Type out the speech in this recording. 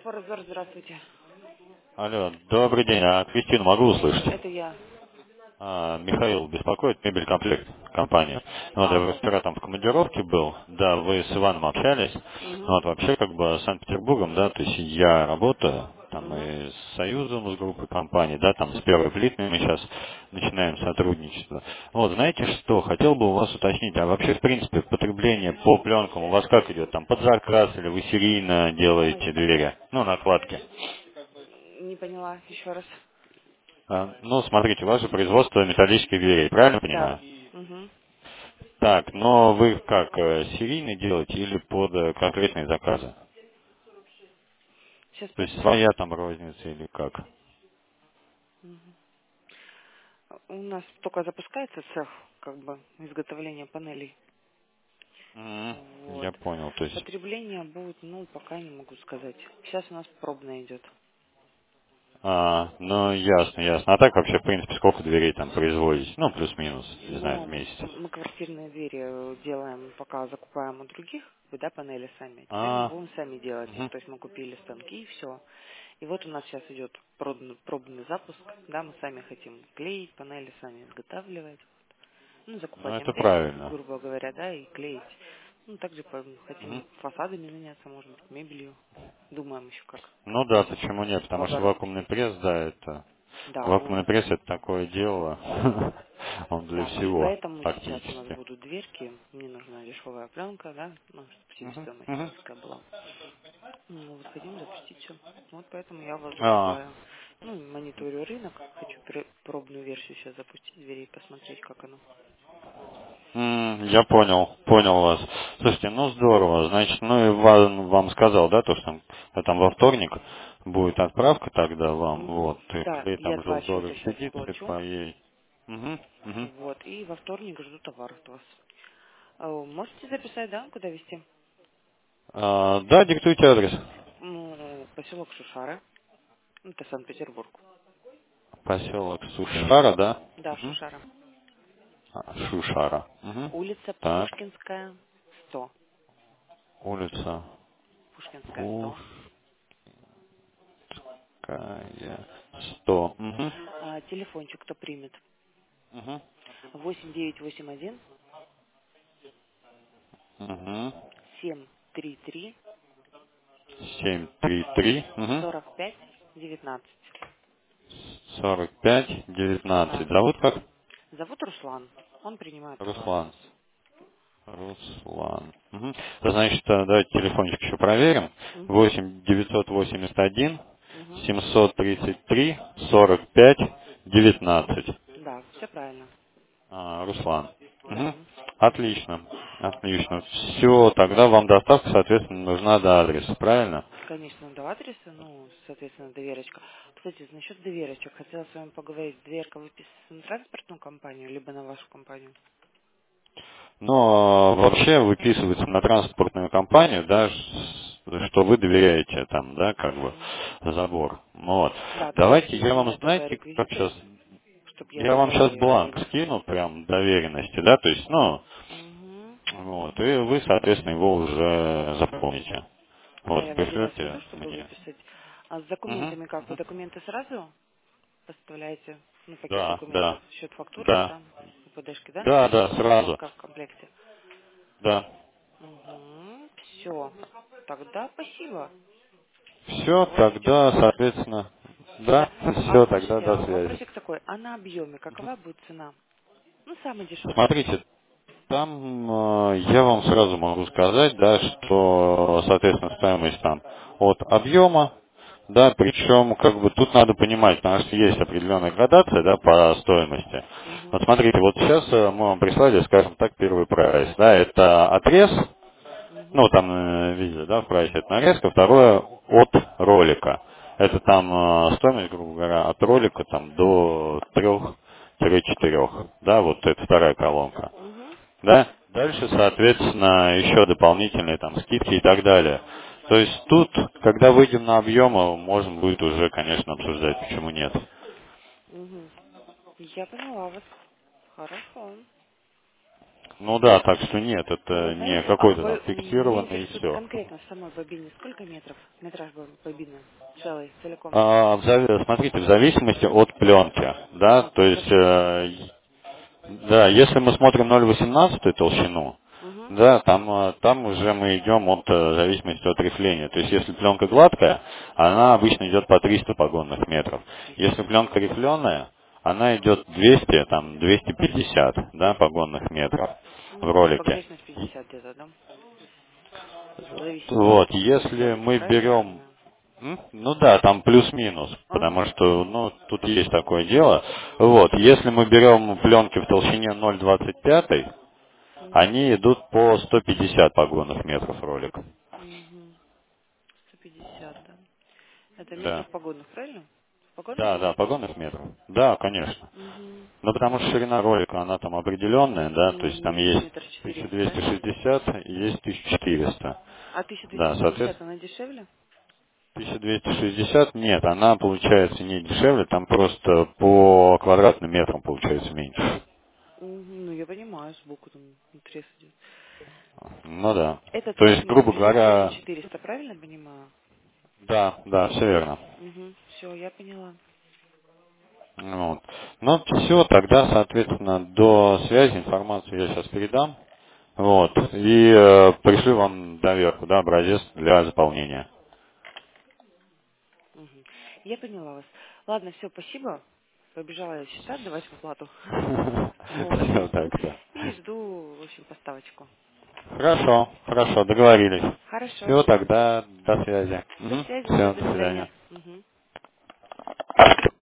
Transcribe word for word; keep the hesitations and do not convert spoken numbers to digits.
Инфоразор, здравствуйте. Алло, добрый день. А Кристину могу услышать? Это я. А, Михаил беспокоит, мебель комплект компания. Ну, вот А, я вчера там в командировке был, да, вы с Иваном общались. Ну, угу, вот вообще как бы с Санкт-Петербургом, да, то есть я работаю там угу. и с Союзом, с группой компаний, да, там с первой плитной мы сейчас начинаем сотрудничество. Вот, знаете что, хотел бы у вас уточнить, а вообще в принципе потребление по пленкам у вас как идет, там под заказ или вы серийно Ой, делаете двери, ну, накладки? не поняла еще раз. А, Ну, смотрите, у вас же производство металлических дверей, правильно Да. понимаю? Угу. Так, но вы как, э, серийно делаете или под э, конкретные заказы? Сейчас То есть посмотрю. своя там розница или как? Мгм. У нас только запускается цех, как бы, изготовления панелей. М, Вот. Я понял, то есть... Потребление будет, ну, пока не могу сказать. Сейчас у нас пробное идет. А, ну, ясно, ясно. А так вообще, в принципе, сколько дверей там производите? Ну, плюс-минус, не знаю, в Но месяц. мы квартирные двери э, делаем, пока закупаем у других, да, панели сами. А теперь мы А, будем сами делать их. мгм. То есть мы купили станки и все. И вот у нас сейчас идет пробный, пробный запуск. Да, мы сами хотим клеить панели, сами изготавливать. Ну, Ну, закупать это МДФ, правильно. грубо говоря, да, и клеить. Ну, также по- Мгм. хотим фасадами заняться, может быть, мебелью. Думаем еще как, Ну да, почему нет? в Потому что огород. вакуумный пресс, да, это... Да, Вакуумный ну, пресс это такое дело. Он для да, и всего, поэтому сейчас у нас фактически. будут дверки. Мне нужна дешевая пленка, да, ну, чтобы Мгм, себестоимость мгм. низкая была. Ну, вот хотим запустить все. Вот поэтому я вас А, закупаю. Ну, мониторю рынок. Хочу пр- пробную версию сейчас запустить дверей, посмотреть, как оно. м, я понял, понял вас. Слушайте, ну здорово, значит, ну и вам, вам сказал, да, то, что там, а там во вторник будет отправка тогда вам, Мгм. вот, и Да, клей я там уже два в долларах счета сейчас сидит, и оплачу. поедет. Угу, угу. Вот, и во вторник жду товар от вас. А, можете записать, да, куда везти? А, да, диктуйте адрес. Ну, поселок Шушара. Это Санкт-Петербург. Поселок Сушара, да? Да, Угу. Шушара. Шушара. Угу. Улица Так, Пушкинская, сто. улица Пушкинская, сто. Пушкая, сто. Угу. А, телефончик кто примет? Угу. восемь девять восемь один Угу. семь три три семь три три. Угу. сорок пять девятнадцать. сорок пять девятнадцать. Да. Зовут как? Зовут Руслан. Он принимает товар у Руслан. нас. Руслан. Угу. Значит, э, давайте телефончик еще проверим. Угу. восемь девятьсот восемьдесят один Угу. семьсот тридцать три сорок пять девятнадцать. Да, все правильно. А, Руслан. Мгм. Да. Отлично. Отлично. Все, тогда вам доставка, соответственно, нужна до адреса, правильно? Конечно, до адреса, ну, соответственно, доверочка. Кстати, насчет доверочек, хотела с вами поговорить. Доверка выписана на транспортную компанию, либо на вашу компанию? Но э, вообще выписывается на транспортную компанию, да, с- что вы доверяете там, да, как бы Угу. забор. Ну вот. Да, то есть Давайте на я вам, меня только знаете, как реквизиты, сейчас, чтобы я я вам сделала сейчас ее бланк отдельно. скину, прям доверенности, да, то есть, ну, Угу. вот, и вы, соответственно, его уже заполните. Да, Вот, я в один раз пришлете приду, чтобы мне. выписать. А с Мгм, документами как? Вы мгм. документы сразу поставляете? Ну, пакет Да, документов, да, счет фактуры, да, там, УПДшки, да? да, да, сразу, Как в комплекте? да. Угу. Все. Тогда спасибо. Все, Звоните. тогда, соответственно, Да. да, А все, тогда слушайте, до связи. вопросик такой. А на объеме какова будет цена? Ну, самый дешевый. Смотрите, там э, я вам сразу могу сказать, да, что, соответственно, стоимость там от объема, да, причем как бы тут надо понимать, потому что есть определенная градация, да, по стоимости. Вот Угу. смотрите, вот сейчас э, мы вам прислали, скажем так, первый прайс, да, это отрез, Угу. ну, там э, видели, да, в прайсе это нарезка, второе от ролика. Это там э, стоимость, грубо говоря, от ролика там до трех-четырех, да, вот это вторая колонка. Угу. Да? Дальше, соответственно, еще дополнительные там скидки и так далее. То есть тут, когда выйдем на объемы, можно будет уже, конечно, обсуждать, почему нет. Угу. Я поняла вас. Хорошо. Ну да, так что нет, Вы это не знаете, а в какой-то там бо- меня фиксированный и интересует все. конкретно в самой бобине сколько метров, метраж бо- бобины целой, целиком? А, в зави- смотрите, в зависимости от пленки, да, Ага, то то есть есть, вообще ничего. э, да, если мы смотрим ноль восемнадцать толщину, Угу, да, там, э, там уже мы идем от э, зависимости от рифления. То есть если пленка гладкая, она обычно идет по триста погонных метров. Если пленка рифленая, она идет двести, там, двести пятьдесят, да, погонных метров в ну, ролике. погрешность пятьдесят где-то, да? В зависимости Вот, от если пленки, мы правильно я берем, понимаю? м? Ну да, там плюс-минус, Ага. потому что, ну, тут есть такое дело. Вот, если мы берем пленки в толщине ноль двадцать пять, Угу. они идут по сто пятьдесят погонных метров ролик. Угу. сто пятьдесят, да? Это Да. метров погодных, правильно? Погодных Да, или да, метров? погонных метров. Да, конечно. Угу. Ну, потому что ширина ролика, она там определенная, да, то есть там есть Метр четыреста, да? тысяча двести шестьдесят и есть тысяча четыреста. А тысяча двести Да, пятьдесят соответственно, она дешевле? тысяча двести шестьдесят нет, она получается не дешевле, там просто по квадратным метрам получается меньше. Угу. Ну, я понимаю, сбоку там интерес идет. Ну да. Этот То есть, верхний грубо тысяча двести говоря, четыреста, правильно я понимаю? да, да, все верно. Угу. Все, я поняла. Вот. Ну, все, тогда, соответственно, до связи информацию я сейчас передам. Вот. И э, пришлю вам доверку, да, образец для заполнения. Угу. Я поняла вас. Ладно, все, спасибо. Побежала я счета, отдавать в оплату. Вот, и Все жду, тогда. и жду, в общем, поставочку. Хорошо, хорошо, договорились. Хорошо. Все, тогда до связи. До связи, Все, все, до до свидания. свидания. Угу.